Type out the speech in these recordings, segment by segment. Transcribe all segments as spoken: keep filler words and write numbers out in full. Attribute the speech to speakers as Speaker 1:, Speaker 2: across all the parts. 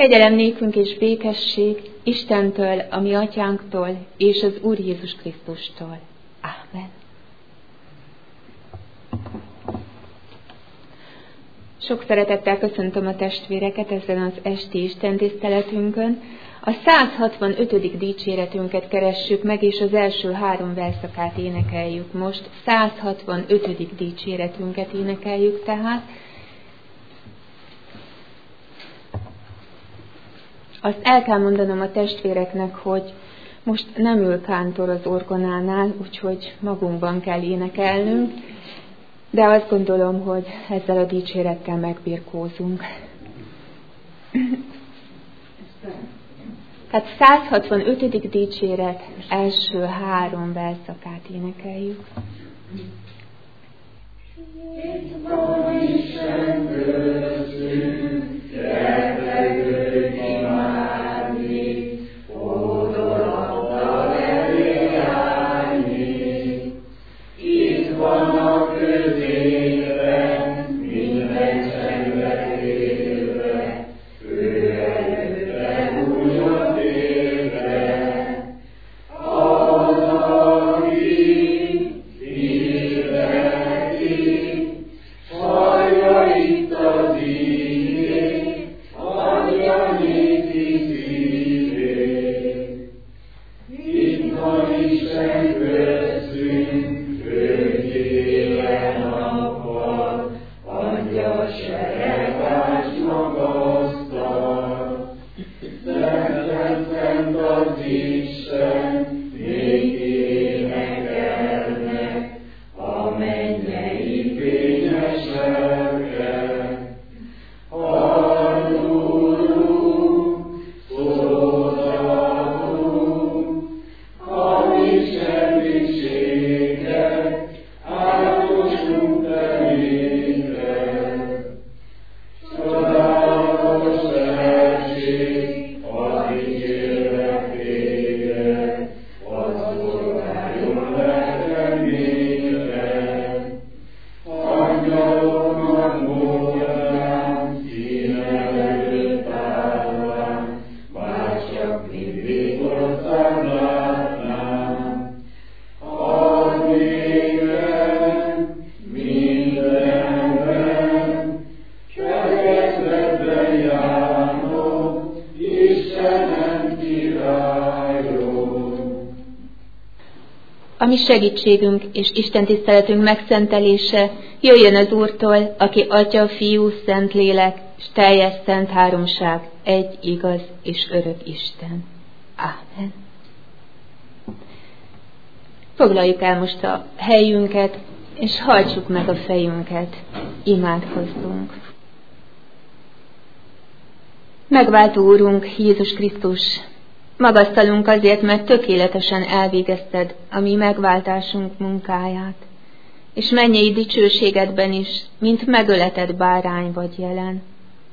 Speaker 1: Kegyelem nékünk és békesség Istentől, a mi atyánktól, és az Úr Jézus Krisztustól. Ámen. Sok szeretettel köszöntöm a testvéreket ezen az esti istentiszteletünkön. A száz hatvanötödik dicséretünket keressük meg, és az első három verszakát énekeljük most. száz hatvanötödik dicséretünket énekeljük tehát. Azt el kell mondanom a testvéreknek, hogy most nem ül kántor az orgonánál, úgyhogy magunkban kell énekelnünk, de azt gondolom, hogy ezzel a dicsérettel megbirkózunk. Tehát száz hatvanötödik dicséret első három verszakát énekeljük. Itt van Isten köztünk, rettegők imádni, odaadta elé állni. Itt van a középen, minden csendbe élve, ő előtte újra térve. Az, aki hirdeti, hallja itt az igét, adja néki szívét. Itt van Isten köztünk, ő éjjel-nappal, adja seregást magasztal. Szenten, szent az Isten, még énekelnek, a mennyei fényes lelkek. Hallunk, szót adunk, a mi segítséget, átosunk elénket. Csodálatos lelkség, az ígérlek téged, az szolgáljon lelkem néked. Angyaloknak módján, színem előtt állván, bárcsak mindig ország látnám. Az égen, mindenben, kerekletben járnom, Istenem királyom. A mi segítségünk és Isten tiszteletünk megszentelése jöjjön az Úrtól, aki Atya, Fiú, Szentlélek, és teljes szent háromság, egy igaz és örök Isten. Ámen. Foglaljuk el most a helyünket, és hajtsuk meg a fejünket, imádkozzunk. Megváltó Úrunk, Jézus Krisztus, magasztalunk azért, mert tökéletesen elvégezted a mi megváltásunk munkáját, és mennyei dicsőségedben is, mint megöletett bárány vagy jelen.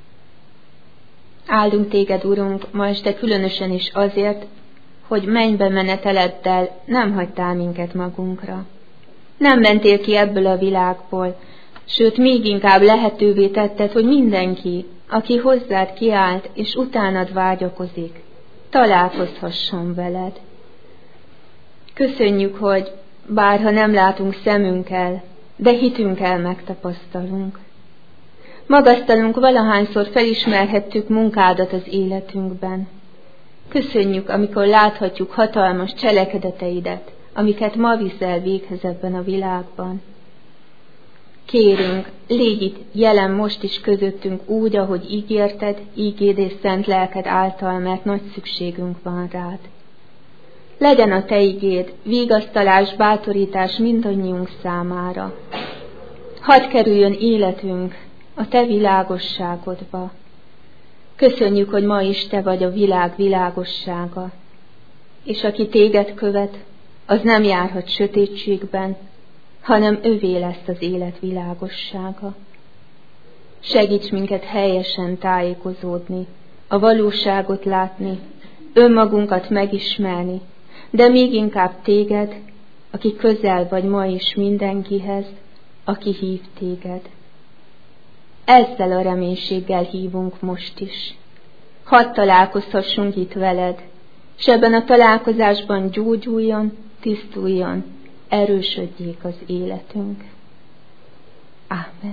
Speaker 1: Áldunk téged, Urunk, ma este különösen is azért, hogy mennybe meneteleddel nem hagytál minket magunkra. Nem mentél ki ebből a világból, sőt, még inkább lehetővé tetted, hogy mindenki, aki hozzád kiállt és utánad vágyakozik, találkozhasson veled. Köszönjük, hogy bárha nem látunk szemünkkel, de hitünkkel megtapasztalunk. Magasztalunk, valahányszor felismerhettük munkádat az életünkben. Köszönjük, amikor láthatjuk hatalmas cselekedeteidet, amiket ma viszel véghez ebben a világban. Kérünk, légy itt jelen most is közöttünk úgy, ahogy ígérted, ígéd és szent lelked által, mert nagy szükségünk van rád. Legyen a te igéd, vigasztalás, bátorítás mindannyiunk számára. Hadd kerüljön életünk a te világosságodba. Köszönjük, hogy ma is te vagy a világ világossága, és aki téged követ, az nem járhat sötétségben, hanem övé lesz az élet világossága. Segíts minket helyesen tájékozódni, a valóságot látni, önmagunkat megismerni, de még inkább téged, aki közel vagy ma is mindenkihez, aki hív téged. Ezzel a reménységgel hívunk most is. hadd találkozhassunk itt veled, és ebben a találkozásban gyógyuljon, tisztuljon, erősödjék az életünk. Ámen.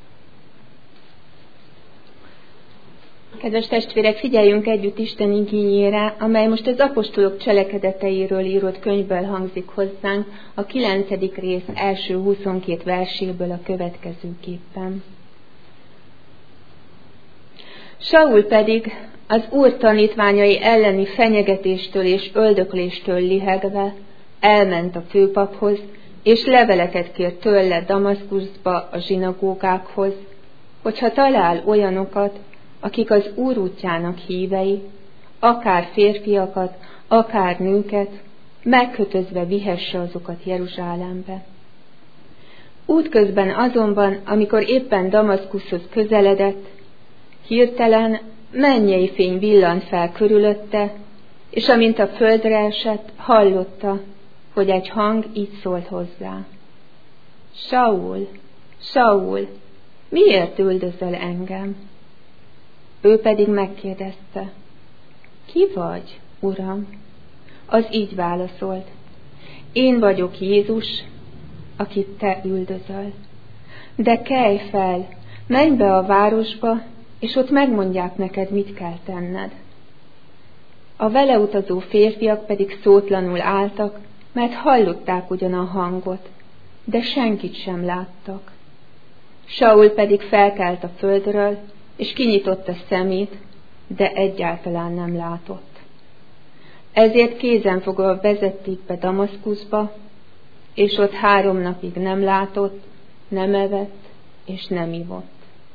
Speaker 1: Kedves testvérek, figyeljünk együtt Isten igényére, amely most az apostolok cselekedeteiről írott könyvből hangzik hozzánk, a kilencedik rész első huszonkét verséből a következőképpen. Saul pedig az Úr tanítványai elleni fenyegetéstől és öldökléstől lihegve elment a főpaphoz, és leveleket kért tőle Damaszkuszba a zsinagógákhoz, hogyha talál olyanokat, akik az Úr útjának hívei, akár férfiakat, akár nőket, megkötözve vihesse azokat Jeruzsálembe. Útközben azonban, amikor éppen Damaszkuszhoz közeledett, hirtelen mennyei fény villant fel körülötte, és amint a földre esett, hallotta, hogy egy hang így szólt hozzá. Saul, Saul, miért üldözöl engem? Ő pedig megkérdezte, ki vagy, Uram? Az így válaszolt, én vagyok Jézus, akit te üldözöl. De kelj fel, menj be a városba, és ott megmondják neked, mit kell tenned. A vele utazó férfiak pedig szótlanul álltak, mert hallották ugyan a hangot, de senkit sem láttak. Saul pedig felkelt a földről, és kinyitotta szemét, de egyáltalán nem látott. Ezért kézenfogva vezették be Damaszkuszba, és ott három napig nem látott, nem evett, és nem ivott.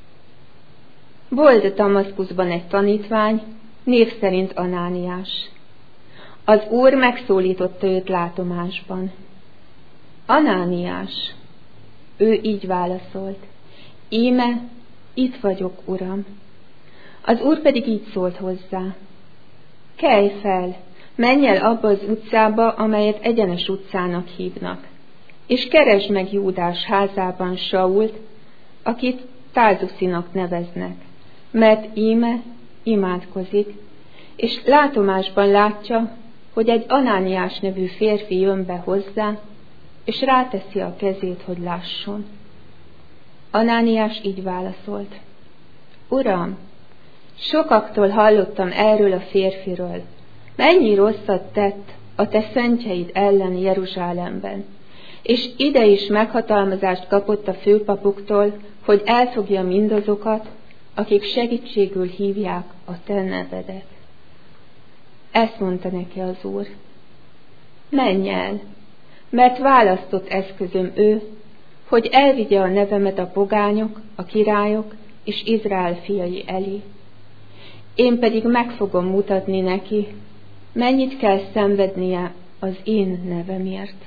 Speaker 1: Volt Damaszkuszban egy tanítvány, név szerint Anániás. Az Úr megszólította őt látomásban. Anániás, ő így válaszolt, íme, itt vagyok, Uram. Az Úr pedig így szólt hozzá, kelj fel, menj el abba az utcába, amelyet Egyenes utcának hívnak, és keresd meg Júdás házában Sault, akit Tárzusinak neveznek, mert íme imádkozik, és látomásban látja, hogy egy Anániás nevű férfi jön be hozzá, és ráteszi a kezét, hogy lásson. Anániás így válaszolt, Uram, sokaktól hallottam erről a férfiről, mennyi rosszat tett a te szentjeid ellen Jeruzsálemben, és ide is meghatalmazást kapott a főpapoktól, hogy elfogja mindazokat, akik segítségül hívják a te nevedet. Ezt mondta neki az Úr, menj el, mert választott eszközöm ő, hogy elvigye a nevemet a pogányok, a királyok és Izrael fiai elé. Én pedig meg fogom mutatni neki, mennyit kell szenvednie az én nevemért.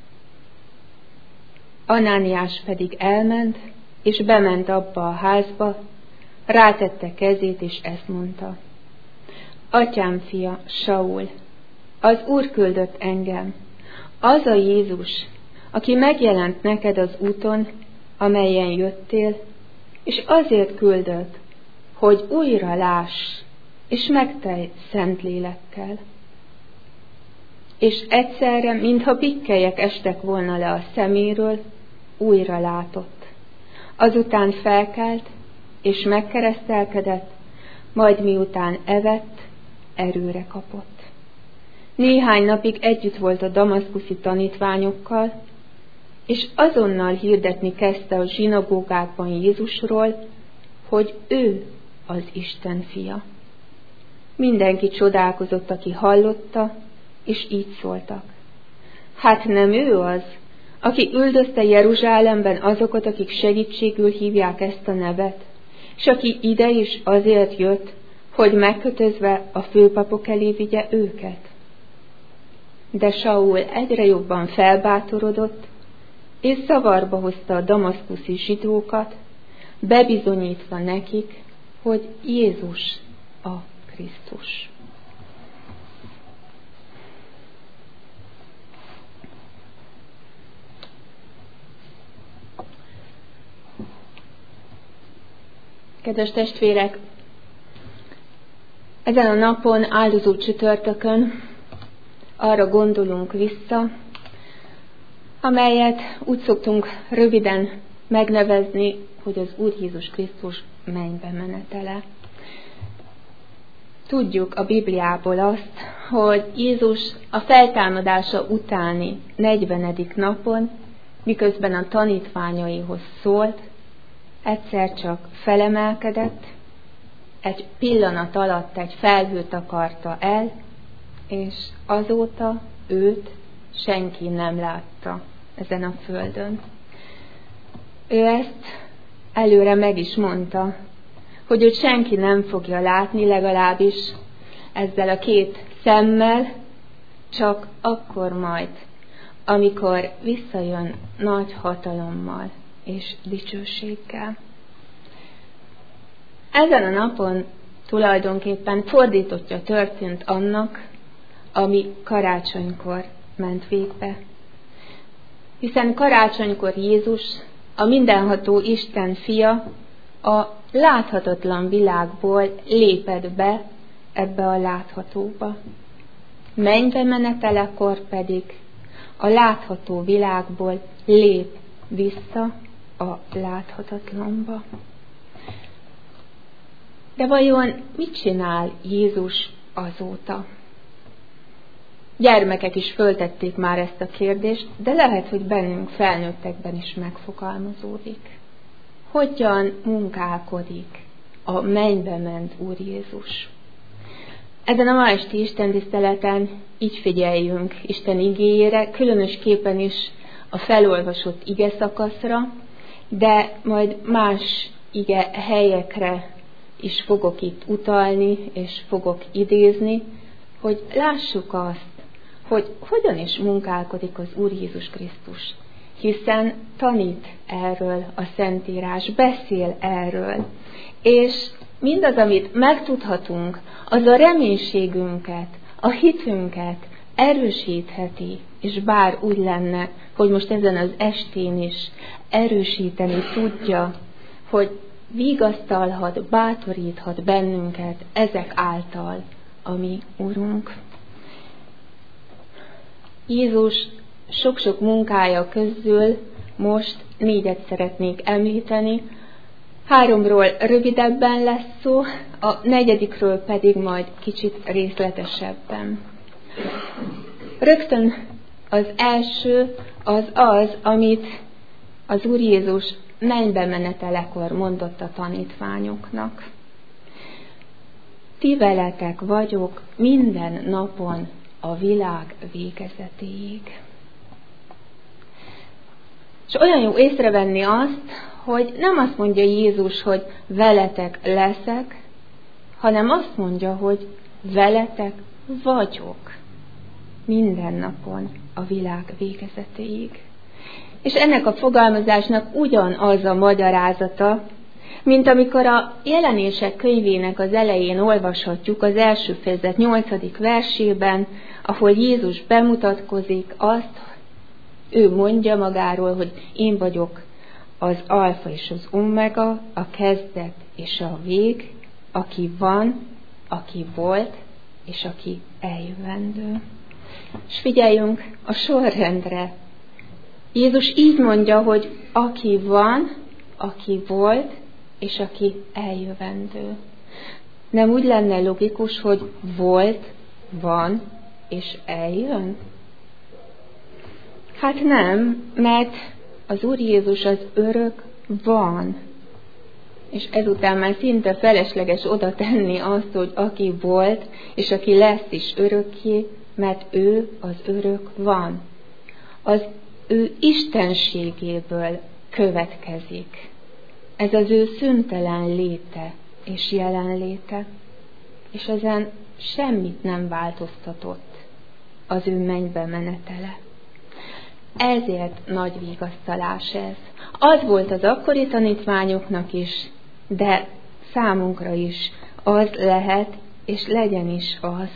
Speaker 1: Anániás pedig elment, és bement abba a házba, rátette kezét, és ezt mondta. Atyám fia, Saul, az Úr küldött engem, az a Jézus, aki megjelent neked az úton, amelyen jöttél, és azért küldött, hogy újra láss, és megtelj szent lélekkel. És egyszerre, mintha pikkelyek estek volna le a szeméről, újra látott. Azután felkelt, és megkeresztelkedett, majd miután evett, erőre kapott. Néhány napig együtt volt a damaszkuszi tanítványokkal, és azonnal hirdetni kezdte a zsinagógákban Jézusról, hogy ő az Isten fia. Mindenki csodálkozott, aki hallotta, és így szóltak. Hát nem ő az, aki üldözte Jeruzsálemben azokat, akik segítségül hívják ezt a nevet, és aki ide is azért jött, hogy megkötözve a főpapok elé vigye őket. De Saul egyre jobban felbátorodott, és zavarba hozta a damaszkuszi zsidókat, bebizonyítva nekik, hogy Jézus a Krisztus. Kedves testvérek, Ezen a napon, áldozó csütörtökön arra gondolunk vissza, amelyet úgy szoktunk röviden megnevezni, hogy az Úr Jézus Krisztus mennybe menetele. Tudjuk a Bibliából azt, hogy Jézus a feltámadása utáni negyvenedik napon, miközben a tanítványaihoz szólt, egyszer csak felemelkedett, egy pillanat alatt egy felhőt akarta el, és azóta őt senki nem látta ezen a földön. Ő ezt előre meg is mondta, hogy őt senki nem fogja látni, legalábbis ezzel a két szemmel, csak akkor majd, amikor visszajön nagy hatalommal és dicsőséggel. Ezen a napon tulajdonképpen fordítottja történt annak, ami karácsonykor ment végbe. Hiszen karácsonykor Jézus, a mindenható Isten fia, a láthatatlan világból lépett be ebbe a láthatóba. Mennybe menetelekor pedig a látható világból lép vissza a láthatatlanba. De vajon mit csinál Jézus azóta? Gyermekek is föltették már ezt a kérdést, de lehet, hogy bennünk felnőttekben is megfogalmazódik. Hogyan munkálkodik a mennybe ment Úr Jézus? Ezen a ma esti istentiszteleten így figyeljünk Isten igéjére, különösképpen is a felolvasott ige szakaszra, de majd más ige helyekre is fogok itt utalni, és fogok idézni, hogy lássuk azt, hogy hogyan is munkálkodik az Úr Jézus Krisztus, hiszen tanít erről a Szentírás, beszél erről, és mindaz, amit megtudhatunk, az a reménységünket, a hitünket erősítheti, és bár úgy lenne, hogy most ezen az estén is erősíteni tudja, hogy vigasztalhat, bátoríthat bennünket ezek által, a mi Urunk. Jézus sok-sok munkája közül most négyet szeretnék említeni, háromról rövidebben lesz szó, a negyedikről pedig majd kicsit részletesebben. Rögtön az első az az, amit az Úr Jézus mennybe menetelekor mondott a tanítványoknak. Ti veletek vagyok minden napon a világ végezetéig. És olyan jó észrevenni azt, hogy nem azt mondja Jézus, hogy veletek leszek, hanem azt mondja, hogy veletek vagyok minden napon a világ végezetéig. És ennek a fogalmazásnak ugyanaz a magyarázata, mint amikor a Jelenések könyvének az elején olvashatjuk az első fejezet nyolcadik versében, ahol Jézus bemutatkozik, azt, ő mondja magáról, hogy én vagyok az alfa és az omega, a kezdet és a vég, aki van, aki volt, és aki eljövendő. És figyeljünk a sorrendre. Jézus így mondja, hogy aki van, aki volt, és aki eljövendő. Nem úgy lenne logikus, hogy volt, van, és eljön? Hát nem, mert az Úr Jézus az örök van. És ezután már szinte felesleges oda tenni azt, hogy aki volt, és aki lesz is örökké, mert ő az örök van. Az ő istenségéből következik. Ez az ő szüntelen léte és jelenléte, és ezen semmit nem változtatott az ő mennybe menetele. Ezért nagy vigasztalás ez. Az volt az akkori tanítványoknak is, de számunkra is az lehet, és legyen is az.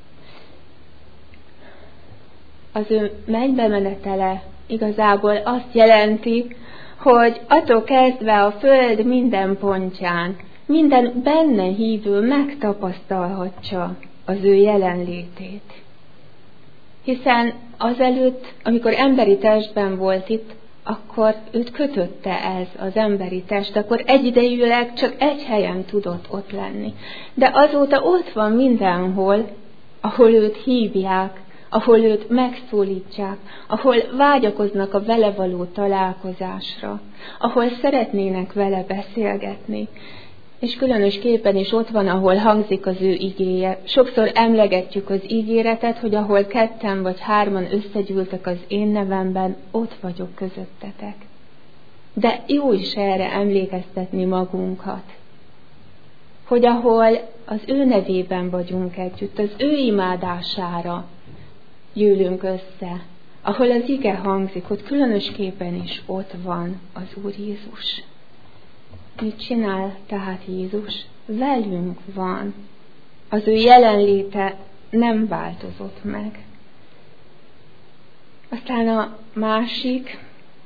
Speaker 1: Az ő mennybe menetele igazából azt jelenti, hogy attól kezdve a föld minden pontján minden benne hívő megtapasztalhatja az ő jelenlétét. Hiszen azelőtt, amikor emberi testben volt itt, akkor őt kötötte ez az emberi test, akkor egyidejűleg csak egy helyen tudott ott lenni. De azóta ott van mindenhol, ahol őt hívják, ahol őt megszólítják, ahol vágyakoznak a vele való találkozásra, ahol szeretnének vele beszélgetni. És különösképpen is ott van, ahol hangzik az ő igéje. Sokszor emlegetjük az ígéretet, hogy ahol ketten vagy hárman összegyűltek az én nevemben, ott vagyok közöttetek. De jó is erre emlékeztetni magunkat, hogy ahol az ő nevében vagyunk együtt, az ő imádására gyűlünk össze, ahol az ige hangzik, hogy különösképpen is ott van az Úr Jézus. Mit csinál tehát Jézus? Velünk van. Az ő jelenléte nem változott meg. Aztán a másik,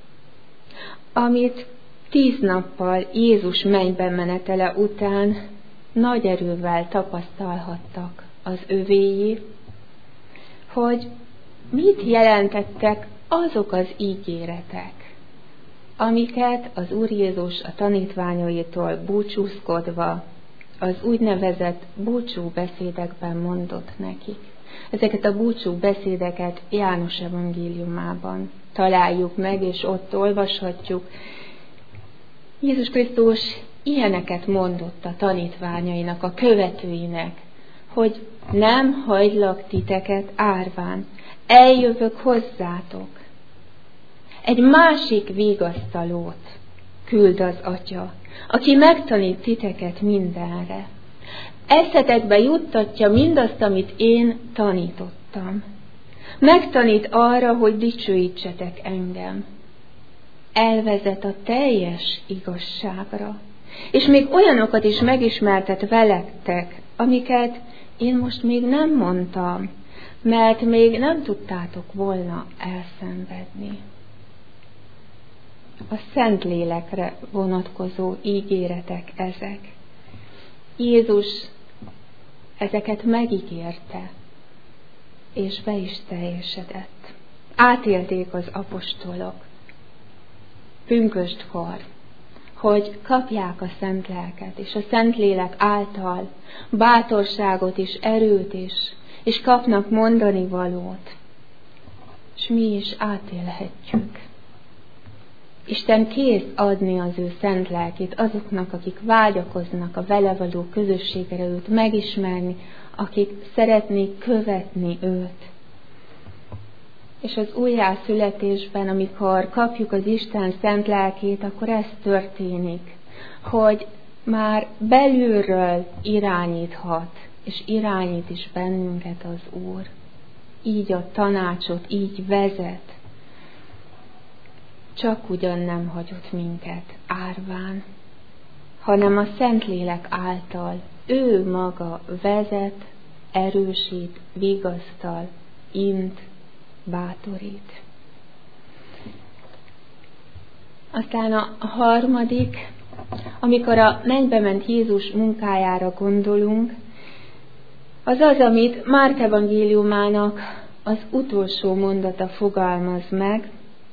Speaker 1: amit tíz nappal Jézus mennybe menetele után nagy erővel tapasztalhattak az övéi, hogy mit jelentettek azok az ígéretek, amiket az Úr Jézus a tanítványaitól búcsúzkodva az úgynevezett búcsú beszédekben mondott nekik. Ezeket a búcsú beszédeket János evangéliumában találjuk meg, és ott olvashatjuk. Jézus Krisztus ilyeneket mondott a tanítványainak, a követőinek, hogy nem hagylak titeket árván, eljövök hozzátok. Egy másik vigasztalót küld az Atya, aki megtanít titeket mindenre. Eszetekbe juttatja mindazt, amit én tanítottam. Megtanít arra, hogy dicsőítsetek engem. Elvezet a teljes igazságra. És még olyanokat is megismertet veletek, amiket én most még nem mondtam, mert még nem tudtátok volna elszenvedni. A Szentlélekre vonatkozó ígéretek ezek. Jézus ezeket megígérte, és be is teljesedett. Átélték az apostolok pünköstkor, hogy kapják a Szent Lelket, és a Szentlélek által bátorságot és erőt is, és kapnak mondani valót, és mi is átélhetjük. Isten kész adni az ő szent lelkét azoknak, akik vágyakoznak a vele való közösségre őt megismerni, akik szeretnék követni őt. És az újjászületésben, amikor kapjuk az Isten szent lelkét, akkor ez történik, hogy már belülről irányíthat, és irányít is bennünket az Úr. Így a tanácsot, így vezet. Csak ugyan nem hagyott minket árván, hanem a Szentlélek által ő maga vezet, erősít, vigasztal, int, bátorít. Aztán a harmadik, amikor a mennybe ment Jézus munkájára gondolunk, az az, amit Márk evangéliumának az utolsó mondata fogalmaz meg.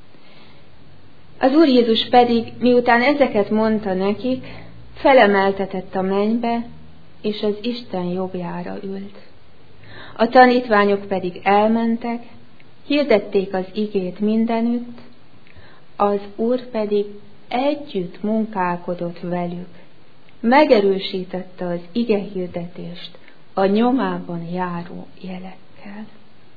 Speaker 1: Az Úr Jézus pedig, miután ezeket mondta nekik, felemeltetett a mennybe, és az Isten jobbjára ült. A tanítványok pedig elmentek, hirdették az igét mindenütt, az Úr pedig együtt munkálkodott velük, megerősítette az ige hirdetést a nyomában járó jelekkel.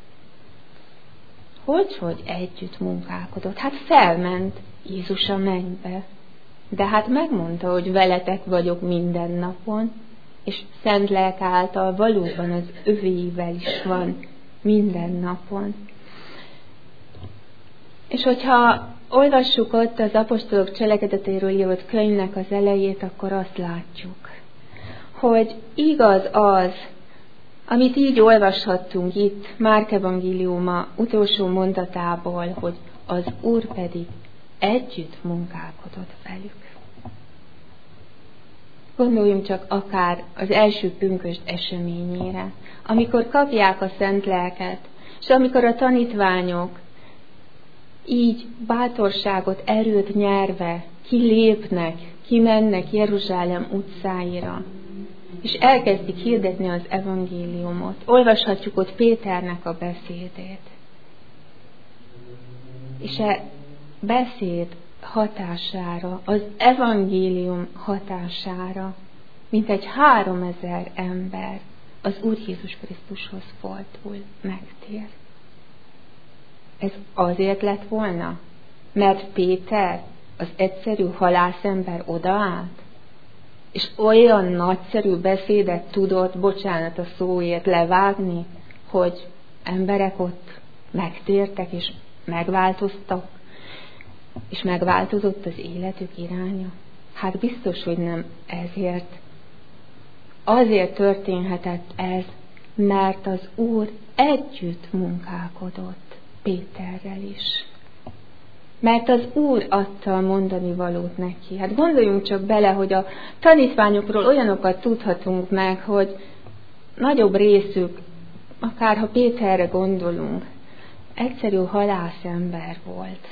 Speaker 1: Hogyhogy együtt munkálkodott? Hát felment Jézus a mennybe, de hát megmondta, hogy veletek vagyok minden napon, és Szent Lelk által valóban az övéivel is van minden napon. És hogyha olvassuk ott az apostolok cselekedetéről írott könyvnek az elejét, akkor azt látjuk, hogy igaz az, amit így olvashattunk itt Márk evangéliuma utolsó mondatából, hogy az Úr pedig együtt munkálkodott velük. Gondoljunk csak akár az első pünkösd eseményére, amikor kapják a szent lelket, és amikor a tanítványok így bátorságot, erőt nyerve kilépnek, kimennek Jeruzsálem utcáira, és elkezdik hirdetni az evangéliumot. Olvashatjuk ott Péternek a beszédét. És e beszéd hatására, az evangélium hatására, mintegy háromezer ember az Úr Jézus Krisztushoz fordul, megtér. Ez azért lett volna, mert Péter, az egyszerű halászember odaállt, és olyan nagyszerű beszédet tudott, bocsánat a szóért, levágni, hogy emberek ott megtértek, és megváltoztak, és megváltozott az életük iránya. Hát biztos, hogy nem ezért. Azért történhetett ez, mert az Úr együtt munkálkodott Péterrel is. Mert az Úr adta a mondani valót neki. Hát gondoljunk csak bele, hogy a tanítványokról olyanokat tudhatunk meg, hogy nagyobb részük, akár ha Péterre gondolunk, egyszerű halászember volt.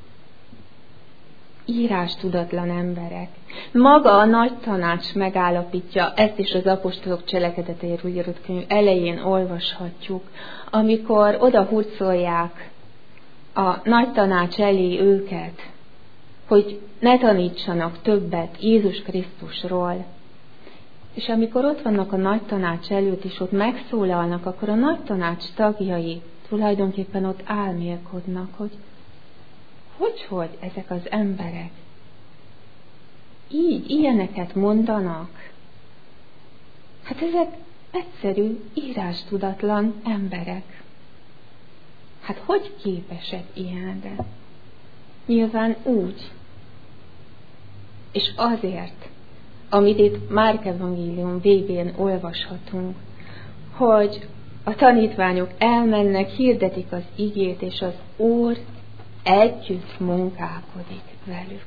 Speaker 1: Írástudatlan emberek. Maga a nagy tanács megállapítja, ezt is az apostolok cselekedeteiről írott könyv elején olvashatjuk, amikor oda hurcolják a nagy tanács elé őket, hogy ne tanítsanak többet Jézus Krisztusról. És amikor ott vannak a nagy tanács előtt, és ott megszólalnak, akkor a nagy tanács tagjai tulajdonképpen ott álmélkodnak, hogy hogy, hogy ezek az emberek így, ilyeneket mondanak? Hát ezek egyszerű, írástudatlan emberek. Hát hogy képesek ilyenre? Nyilván úgy. És azért, amit itt Márk evangélium végén olvashatunk, hogy a tanítványok elmennek, hirdetik az igét, és az Úr együtt munkálkodik velük.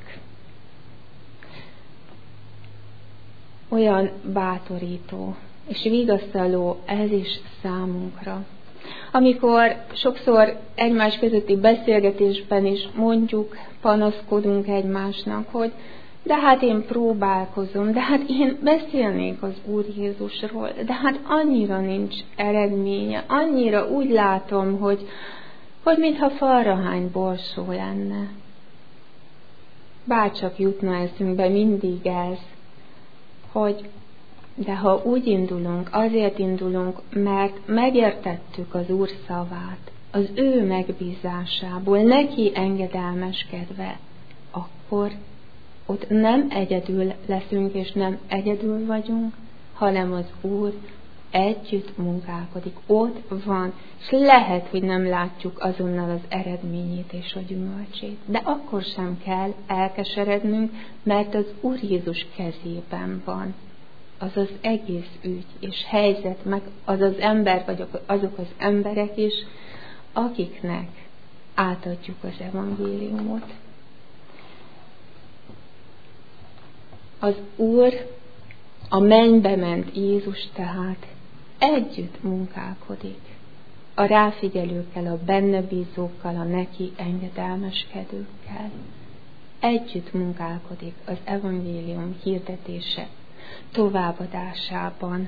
Speaker 1: Olyan bátorító és vigasztaló ez is számunkra. Amikor sokszor egymás közötti beszélgetésben is mondjuk, panaszkodunk egymásnak, hogy de hát én próbálkozom, de hát én beszélnék az Úr Jézusról, de hát annyira nincs eredménye, annyira úgy látom, hogy hogy mintha falra hány borsó lenne. Bárcsak jutna eszünkbe mindig ez, hogy de ha úgy indulunk, azért indulunk, mert megértettük az Úr szavát, az ő megbízásából, neki engedelmeskedve, akkor ott nem egyedül leszünk, és nem egyedül vagyunk, hanem az Úr együtt munkálkodik, ott van, és lehet, hogy nem látjuk azonnal az eredményét és a gyümölcsét, de akkor sem kell elkeserednünk, mert az Úr Jézus kezében van az az egész ügy és helyzet, meg az az ember, vagy azok az emberek is, akiknek átadjuk az evangéliumot. Az Úr, a mennybe ment Jézus tehát együtt munkálkodik a ráfigyelőkkel, a benne bízókkal, a neki engedelmeskedőkkel. Együtt munkálkodik az evangélium hirdetése továbbadásában.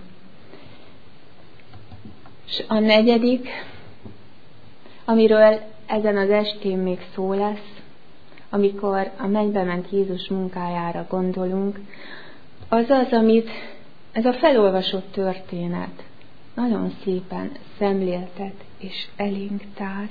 Speaker 1: És a negyedik, amiről ezen az estén még szó lesz, amikor a mennybe ment Jézus munkájára gondolunk, az az, amit ez a felolvasott történet nagyon szépen szemléltet és elénk tár.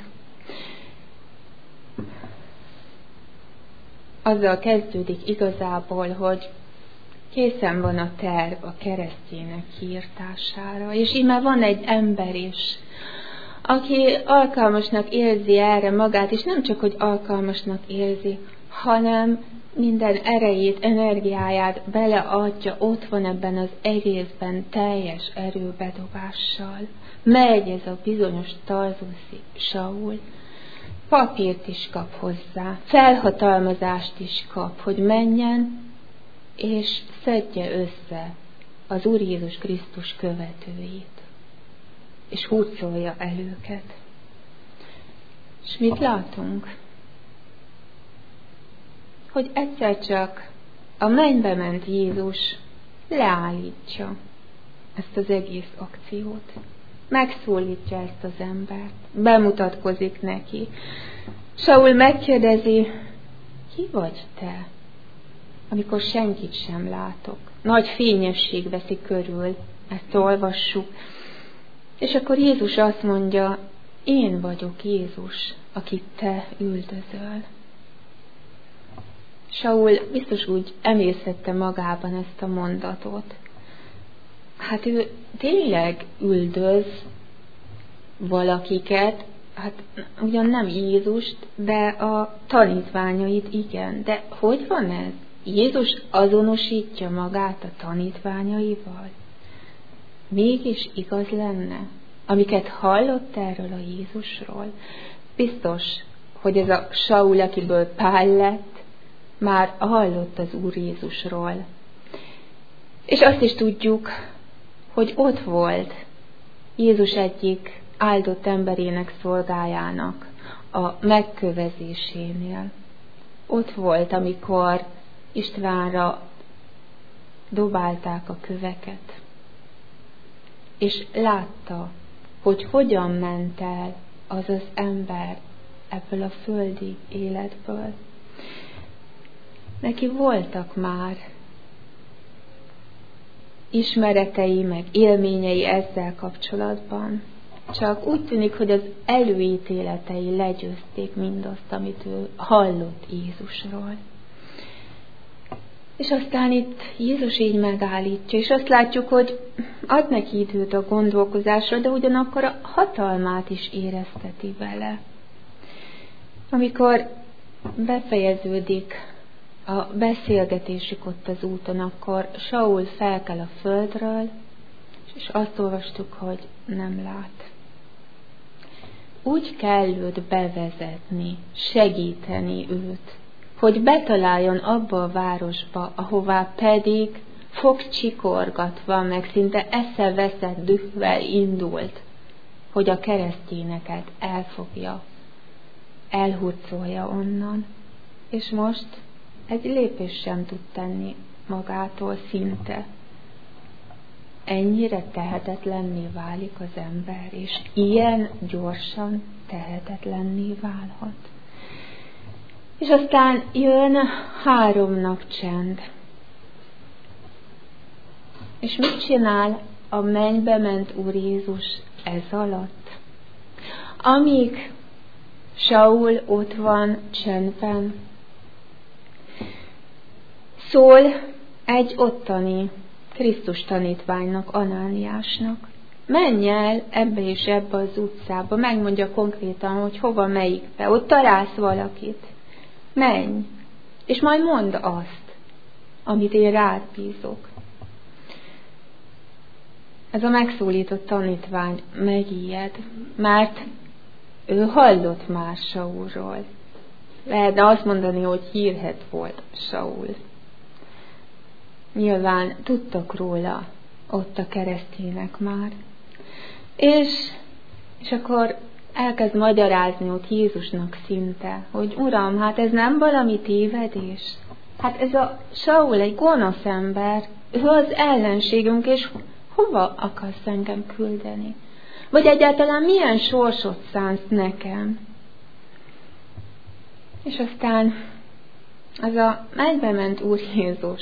Speaker 1: Azzal kezdődik igazából, hogy készen van a terv a keresztjének kiirtására, és íme van egy ember is, aki alkalmasnak érzi erre magát, és nem csak, hogy alkalmasnak érzi, hanem minden erejét, energiáját beleadja, ott van ebben az egészben teljes erőbedobással. Megy ez a bizonyos tarzuszi Saul, papírt is kap hozzá, felhatalmazást is kap, hogy menjen, és szedje össze az Úr Jézus Krisztus követőit, és hurcolja el őket. És mit látunk? Hogy egyszer csak a mennybe ment Jézus leállítja ezt az egész akciót. Megszólítja ezt az embert, bemutatkozik neki. Saul megkérdezi, ki vagy te, amikor senkit sem látok? Nagy fényesség veszi körül, ezt olvassuk. És akkor Jézus azt mondja, én vagyok Jézus, akit te üldözöl. Saul biztos úgy emészette magában ezt a mondatot. Hát ő tényleg üldöz valakiket, hát ugyan nem Jézust, de a tanítványait igen. De hogy van ez? Jézus azonosítja magát a tanítványaival? Mégis igaz lenne, amiket hallott erről a Jézusról? Biztos, hogy ez a Saul, akiből Pál lett, már hallott az Úr Jézusról. És azt is tudjuk, hogy ott volt Jézus egyik áldott emberének szolgájának a megkövezésénél. Ott volt, amikor Istvánra dobálták a köveket, és látta, hogy hogyan ment el az az ember ebből a földi életből. Neki voltak már ismeretei, meg élményei ezzel kapcsolatban. Csak úgy tűnik, hogy az előítéletei legyőzték mindazt, amit ő hallott Jézusról. És aztán itt Jézus így megállítja, és azt látjuk, hogy ad neki időt a gondolkozásra, de ugyanakkor a hatalmát is érezteti vele. Amikor befejeződik a beszélgetésük ott az úton, akkor Saul felkel a földről, és azt olvastuk, hogy nem lát. Úgy kell őt bevezetni, segíteni őt, hogy betaláljon abba a városba, ahová pedig fogcsikorgatva, meg szinte eszeveszett dühvel indult, hogy a keresztényeket elfogja, elhurcolja onnan. És most egy lépést sem tud tenni magától szinte. Ennyire tehetetlenné válik az ember, és ilyen gyorsan tehetetlenné válhat. És aztán jön három nap csend. És mit csinál a mennybe ment Úr Jézus ez alatt? Amíg Saul ott van csendben, szól egy ottani Krisztus tanítványnak, Anániásnak. Menj el ebbe és ebbe az utcába, megmondja konkrétan, hogy hova, melyikbe, ott találsz valakit. Menj, és majd mondd azt, amit én rád bízok. Ez a megszólított tanítvány megijed, mert ő hallott már Saulról. Lehetne azt mondani, hogy hírhedt volt Saul. Nyilván tudtak róla ott a keresztények már. És, és akkor elkezd magyarázni ott Jézusnak szinte, hogy Uram, hát ez nem valami tévedés. Hát ez a Saul egy gonosz ember, ő az ellenségünk, és hova akarsz engem küldeni? Vagy egyáltalán milyen sorsot szánsz nekem? És aztán az a mennybe ment Úr Jézus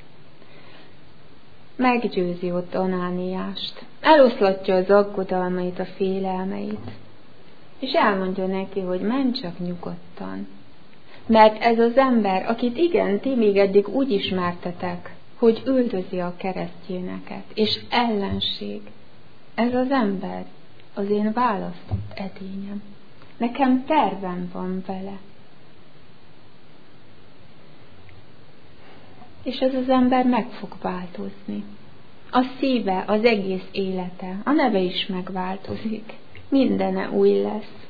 Speaker 1: meggyőzi ott Anániást, eloszlatja az aggodalmait, a félelmeit, és elmondja neki, hogy menj csak nyugodtan. Mert ez az ember, akit igen, ti még eddig úgy ismertetek, hogy üldözi a keresztényeket, és ellenség, ez az ember az én választott edényem. Nekem tervem van vele. És ez az ember meg fog változni. A szíve, az egész élete, a neve is megváltozik. Mindene új lesz.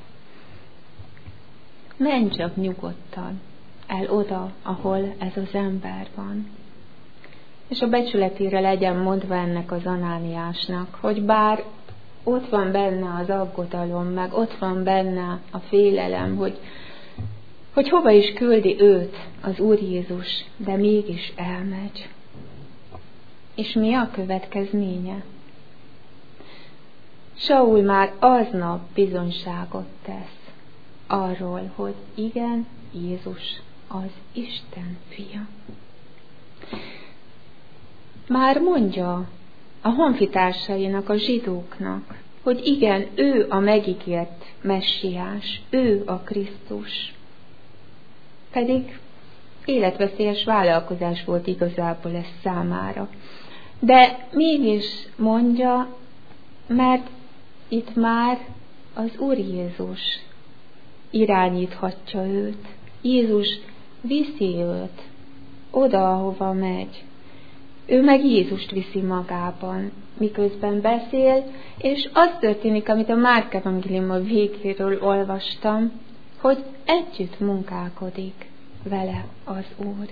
Speaker 1: Menj csak nyugodtan el oda, ahol ez az ember van. és a becsületére legyen mondva ennek az Anániásnak, hogy bár ott van benne az aggodalom, meg ott van benne a félelem, hogy, hogy hova is küldi őt az Úr Jézus, de mégis elmegy. És mi a következménye? Saul már aznap bizonyságot tesz arról, hogy igen, Jézus az Isten fia. Már mondja a honfitársainak, a zsidóknak, hogy igen, ő a megígért messiás, ő a Krisztus. Pedig életveszélyes vállalkozás volt igazából ez számára. De mégis mondja, mert itt már az Úr Jézus irányíthatja őt. Jézus viszi őt oda, ahova megy. Ő meg Jézust viszi magában, miközben beszél, és az történik, amit a Márk evangéliuma végéről olvastam, hogy együtt munkálkodik vele az Úr.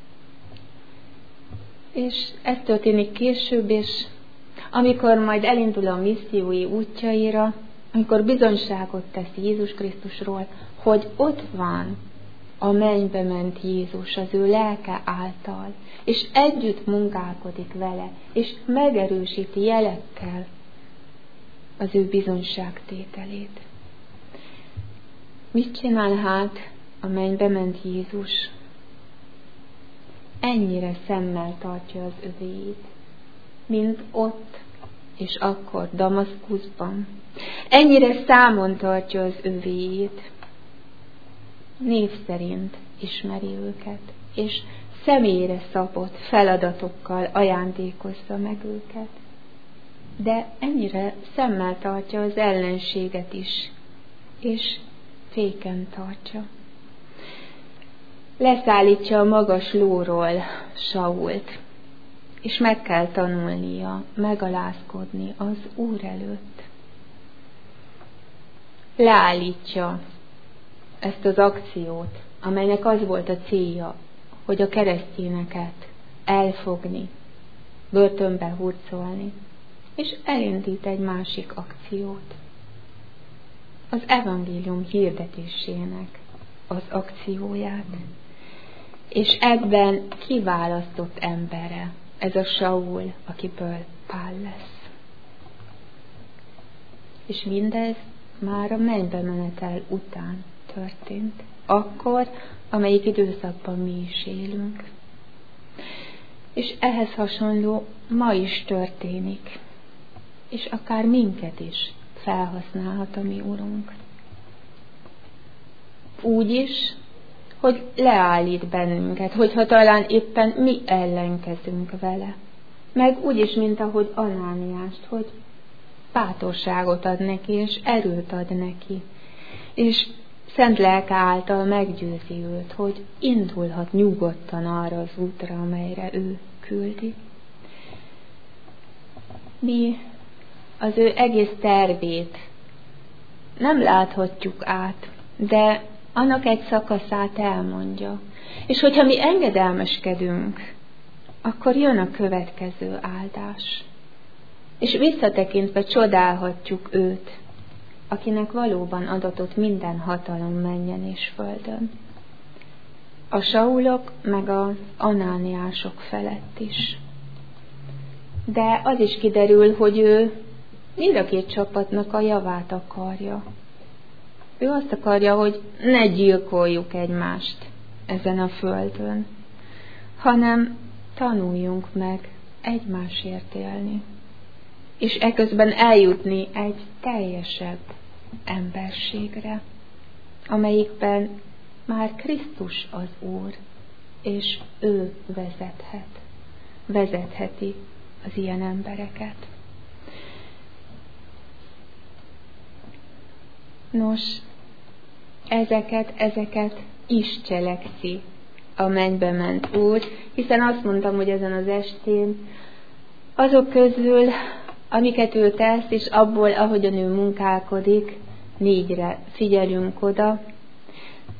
Speaker 1: És ez történik később, és amikor majd elindul a missziói útjaira, amikor bizonyságot tesz Jézus Krisztusról, hogy ott van a mennybe ment Jézus az ő lelke által, és együtt munkálkodik vele, és megerősíti jelekkel az ő bizonyságtételét. Mit csinál hát a mennybe ment Jézus? Ennyire szemmel tartja az övéit, mint ott és akkor Damaszkuszban. Ennyire számon tartja az övéit, név szerint ismeri őket, és személyre szabott feladatokkal ajándékozza meg őket. De ennyire szemmel tartja az ellenséget is, és féken tartsa. Leszállítja a magas lóról Sault, és meg kell tanulnia, megalázkodni az Úr előtt. Leállítja ezt az akciót, amelynek az volt a célja, hogy a keresztényeket elfogni, börtönbe hurcolni, és elindít egy másik akciót. Az evangélium hirdetésének az akcióját. És ebben kiválasztott embere, ez a Saul, akiből Pál lesz. És mindez már a mennybe menetel után történt. Akkor, amelyik időszakban mi is élünk. És ehhez hasonló ma is történik. És akár minket is felhasználhat a mi Urunk. Úgy is, hogy leállít bennünket, hogyha talán éppen mi ellenkezünk vele. Meg úgy is, mint ahogy Anániást, hogy bátorságot ad neki, és erőt ad neki. És szent lelke által meggyőzi őt, hogy indulhat nyugodtan arra az útra, amelyre ő küldi. Mi az ő egész tervét nem láthatjuk át, de annak egy szakaszát elmondja. És hogyha mi engedelmeskedünk, akkor jön a következő áldás. És visszatekintve csodálhatjuk őt, akinek valóban adatott minden hatalom mennyen és földön. A Saulok meg az Anániások felett is. De az is kiderül, hogy ő mind a két csapatnak a javát akarja. Ő azt akarja, hogy ne gyilkoljuk egymást ezen a földön, hanem tanuljunk meg egymásért élni, és eközben eljutni egy teljesebb emberségre, amelyikben már Krisztus az Úr, és ő vezethet, vezetheti az ilyen embereket. Nos, ezeket, ezeket is cselekszi a mennybe ment Úr, hiszen azt mondtam, hogy ezen az estén azok közül, amiket ő tesz, és abból, ahogyan ő munkálkodik, négyre figyelünk oda.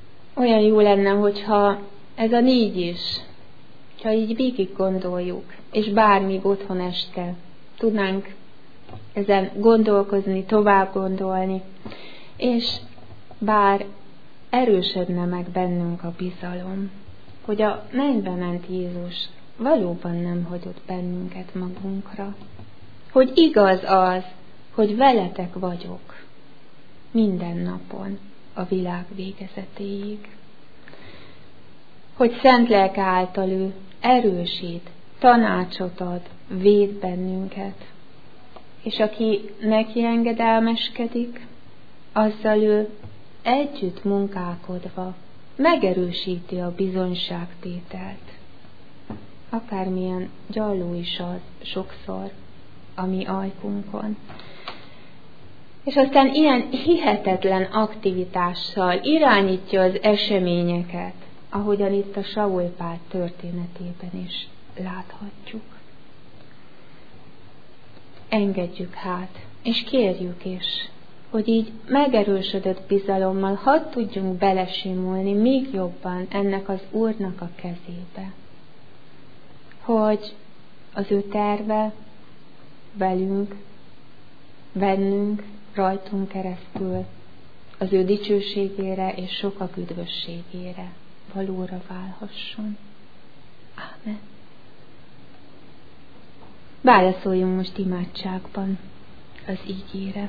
Speaker 1: Olyan jó lenne, hogyha ez a négy is, ha így végig gondoljuk, és bármíg otthon este tudnánk ezen gondolkozni, tovább gondolni, és bár erősödne meg bennünk a bizalom, hogy a mennybe ment Jézus valóban nem hagyott bennünket magunkra, hogy igaz az, hogy veletek vagyok minden napon a világ végezetéig, hogy szent lelke által ő erősít, tanácsot ad, véd bennünket, és aki neki engedelmeskedik, azzal ő együtt munkálkodva megerősíti a bizonyságtételt. Akármilyen gyalló is az sokszor a mi ajkunkon. És aztán ilyen hihetetlen aktivitással irányítja az eseményeket, ahogyan itt a Saul Pál történetében is láthatjuk. Engedjük hát, és kérjük is, hogy így megerősödött bizalommal hadd tudjunk belesimulni még jobban ennek az Úrnak a kezébe. Hogy az ő terve velünk, bennünk, rajtunk keresztül az ő dicsőségére és sokak üdvösségére valóra válhasson. Ámen. Válaszoljunk most imádságban az ígére.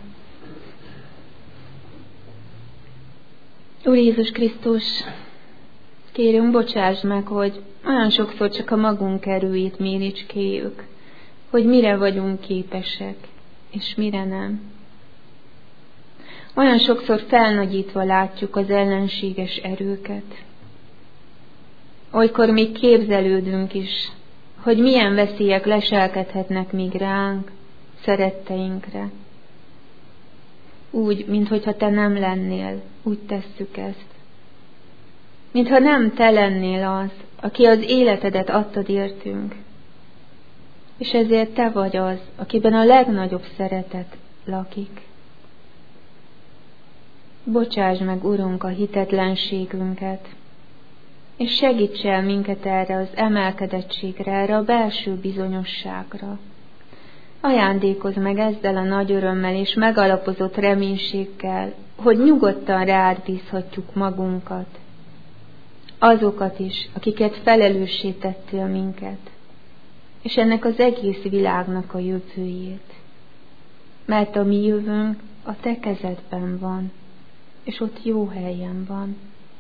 Speaker 1: Úr Jézus Krisztus, kérünk, bocsásd meg, hogy olyan sokszor csak a magunk erőit méricskéljük, hogy mire vagyunk képesek, és mire nem. Olyan sokszor felnagyítva látjuk az ellenséges erőket. Olykor még képzelődünk is, hogy milyen veszélyek leselkedhetnek még ránk, szeretteinkre. Úgy, minthogyha te nem lennél, úgy tesszük ezt. Mintha nem te lennél az, aki az életedet adtad értünk. És ezért te vagy az, akiben a legnagyobb szeretet lakik. Bocsáss meg, Urunk, a hitetlenségünket, és segíts el minket erre az emelkedettségre, erre a belső bizonyosságra. Ajándékozz meg ezzel a nagy örömmel és megalapozott reménységgel, hogy nyugodtan rád bízhatjuk magunkat, azokat is, akiket felelőssé tettél minket, és ennek az egész világnak a jövőjét. Mert a mi jövőnk a te kezedben van, és ott jó helyen van.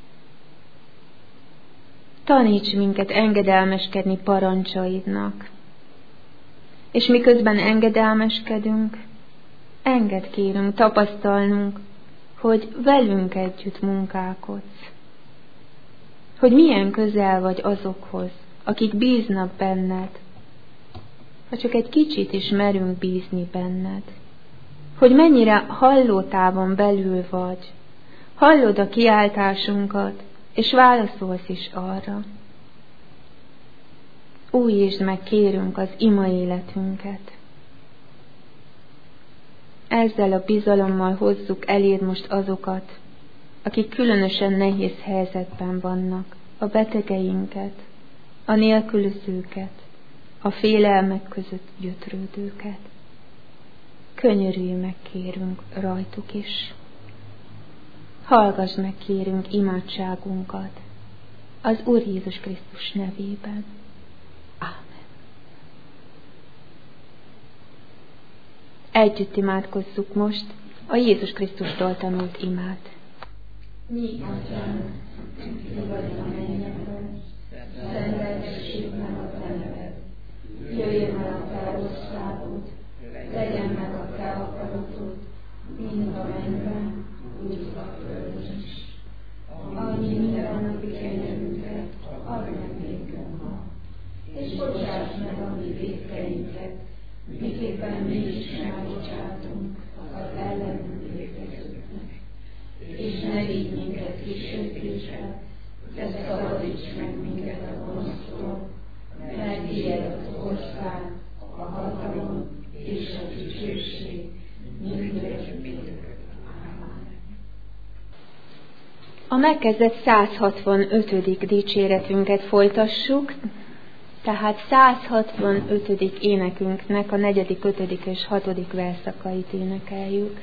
Speaker 1: Taníts minket engedelmeskedni parancsaidnak, és miközben engedelmeskedünk, engedd kérünk tapasztalnunk, hogy velünk együtt munkálkodsz, hogy milyen közel vagy azokhoz, akik bíznak benned, ha csak egy kicsit is merünk bízni benned, hogy mennyire hallótávon belül vagy, hallod a kiáltásunkat, és válaszolsz is arra. Újítsd meg, kérünk, az ima életünket. Ezzel a bizalommal hozzuk eléd most azokat, akik különösen nehéz helyzetben vannak, a betegeinket, a nélkülözőket, a félelmek között gyötrődőket. Könyörülj meg, kérünk, rajtuk is. Hallgass meg, kérünk, imádságunkat az Úr Jézus Krisztus nevében. Ámen. Együtt imádkozzuk most a Jézus Krisztustól tanult imát. Mi, Atyánk, ki vagy a mennyekben, szenteltessék meg a te neved. Jöjjön el a te országod, legyen meg a te akaratod, mind a mennyben, úgy a földön is. Annyi mindennapi kenyerünket add meg nékünk ma, és bocsáss meg a mi vétkeinket, miképpen mi is megbocsátunk az ellenünk vétkezőknek. És ne vigy minket kísértésbe, de szabadíts meg minket a gonosztól, mert tiéd az ország, a hatalom és a dicsőség mindörökké. A megkezdett száz hatvanötödik dicséretünket folytassuk. Tehát száz hatvanötödik énekünknek a negyedik, ötödik és hatodik verszakait énekeljük.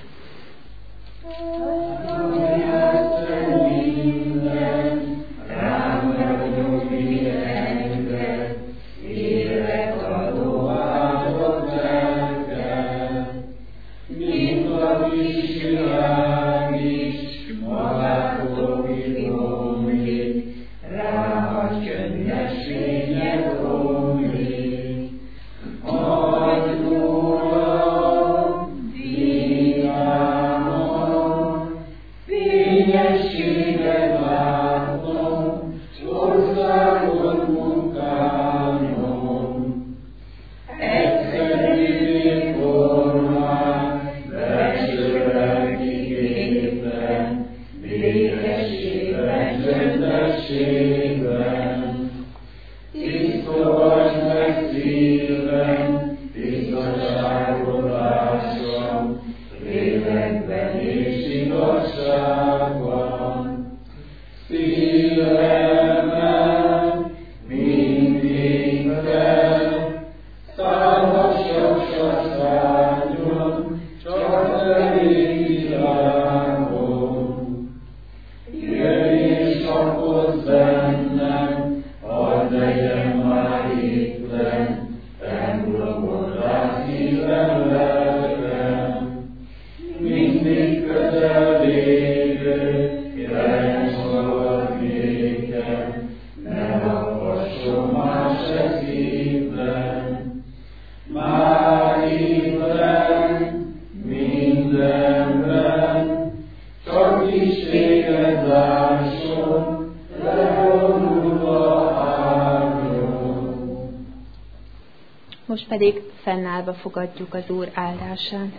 Speaker 1: Most pedig fennállva fogadjuk az Úr áldását.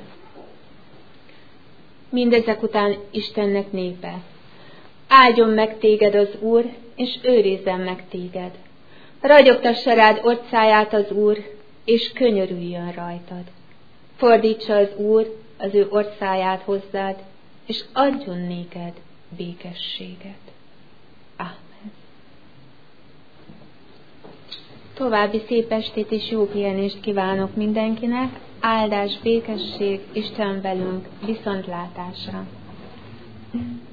Speaker 1: Mindezek után Istennek népe, áldjon meg téged az Úr, és őrizzen meg téged. Ragyogtassa rád orcáját az Úr, és könyörüljön rajtad. Fordítsa az Úr az ő orcáját hozzád, és adjon néked békességet. Ámen. További szép estét és jó pihenést kívánok mindenkinek, áldás, békesség, Isten velünk, viszontlátásra!